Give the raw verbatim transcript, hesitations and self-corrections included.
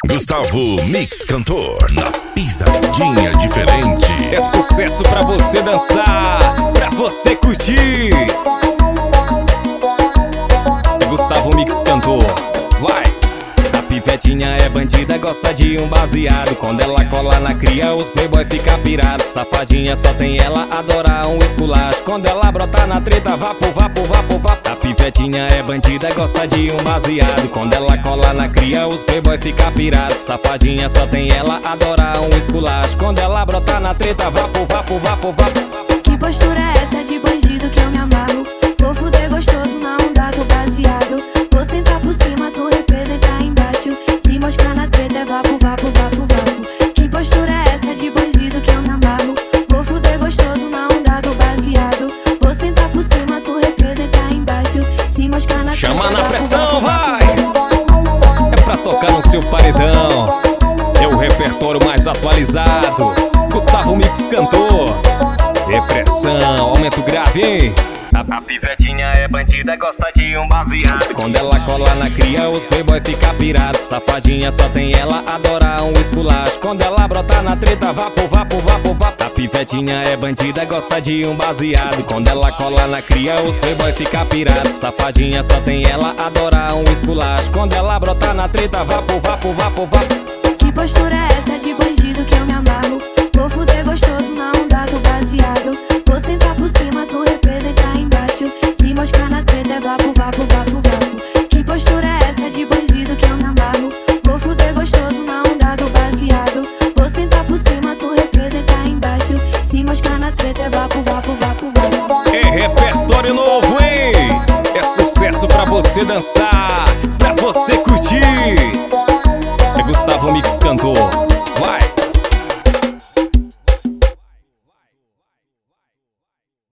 Gustavo Mix Cantor, na pisadinha diferente. É sucesso pra você dançar, pra você curtir. É Gustavo Mix Cantor, vai. A pivetinha é bandida, gosta de um baseado. Quando ela cola na cria, os playboy fica pirado. Safadinha só tem ela, adora um esculacho. Quando ela brota na treta, vapo, vapo, vapo, vapo. A pivetinha é bandida, gosta de um baseado. Quando ela cola na cria, os playboy fica pirado. Safadinha só tem ela, adora um esculacho. Quando ela brota na treta, vapo, vapo, vapo, vapo. Que postura é essa de bandido que eu me amarro? Vou fuder gostoso na onda do baseado. Vou sentar por cima, tu representar embaixo. Se moscar na treta é vapo, vapo, vapo, vapo. Que postura é essa de bandido que eu me amarro? Vou fuder gostoso na onda do baseado. Vou sentar por cima, tu representar embaixo. Se moscar na Chama treta na vapo, pressão, vapo, vai! vapo. É pra tocar no seu paredão. É o repertório mais atualizado. Gustavo Mix Cantor. Depressão, aumenta o grave, hein? A, a pivetinha é bandida, gosta de um baseado. Quando ela cola na cria, os playboy fica pirado. Safadinha só tem ela, adora um esculacho. Quando ela brota na treta, vapo, vapo, vapo, vapo. A pivetinha é bandida, gosta de um baseado. Quando ela cola na cria, os playboy fica pirado. Safadinha só tem ela, adora um esculacho. Quando ela brota na treta, vapo, vapo, vapo, vapo. Que postura é essa de bandido que eu me amarro? Vou fuder gostoso na onda do baseado. Vou sentar por cima, tu representar embaixo. Se moscar na treta é vapo, vapo, vapo, vapo. Que postura é essa de bandido que eu me amarro? Vou fuder gostoso na onda do baseado. Vou sentar por cima, tu representar embaixo. Se moscar na treta é vapo, vapo, vapo, vapo. É repertório novo, hein? É sucesso pra você dançar, pra você curtir. É Gustavo Mix